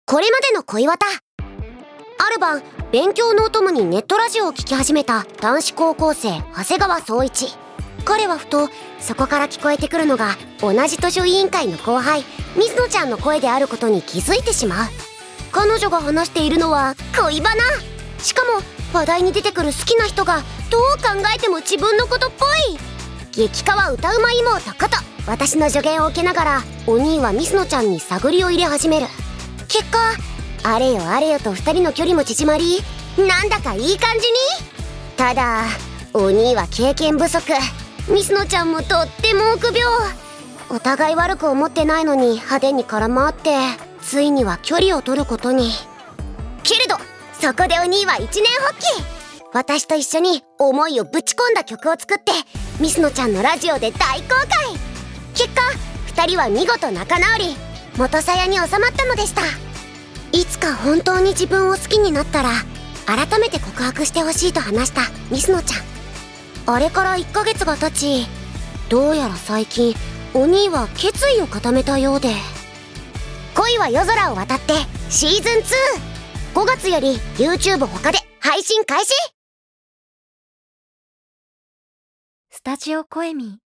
これまでの恋バタ。ある晩、勉強のお供にネットラジオを聞き始めた男子高校生長谷川宗一。彼はふとそこから聞こえてくるのが同じ図書委員会の後輩水野ちゃんの声であることに気づいてしまう。彼女が話しているのは恋バナ。しかも話題に出てくる好きな人がどう考えても自分のことっぽい。激カワ歌うま妹こと私の助言を受けながら、お兄は水野ちゃんに探りを入れ始める。結果あれよあれよと2人の距離も縮まり、なんだかいい感じに。ただお兄は経験不足、水野ちゃんもとっても臆病。お互い悪く思ってないのに派手に絡まってついには距離を取ることに。けれどそこでお兄は一念発起。私と一緒に思いをぶち込んだ曲を作って水野ちゃんのラジオで大公開。結果2人は見事仲直り、元さやに収まったのでした。いつか本当に自分を好きになったら改めて告白してほしいと話した水野ちゃん。あれから1ヶ月が経ち、どうやら最近お兄は決意を固めたようで。恋は夜空を渡ってシーズン2、5月より YouTube 他で配信開始。 スタジオコエミ。